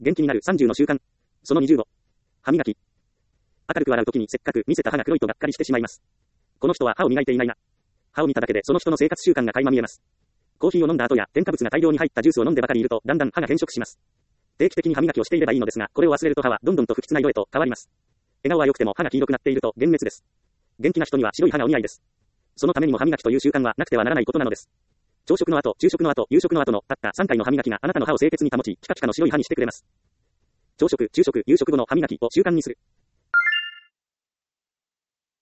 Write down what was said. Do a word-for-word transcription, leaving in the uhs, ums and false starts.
元気になるさんじゅうの習慣。そのにじゅうご。歯磨き。明るく笑うときにせっかく見せた歯が黒いとがっかりしてしまいます。この人は歯を磨いていないな。歯を見ただけでその人の生活習慣が垣間見えます。コーヒーを飲んだ後や添加物が大量に入ったジュースを飲んでばかりいるとだんだん歯が変色します。定期的に歯磨きをしていればいいのですが、これを忘れると歯はどんどんと不吉な色へと変わります。笑顔は良くても歯が黄色くなっていると幻滅です。元気な人には白い歯がお似合いです。そのためにも歯磨きという習慣はなくてはならないことなのです。朝食の後、昼食の後、夕食の後のたったさんかいの歯磨きがあなたの歯を清潔に保ち、ピカピカの白い歯にしてくれます。朝食、昼食、夕食後の歯磨きを習慣にする。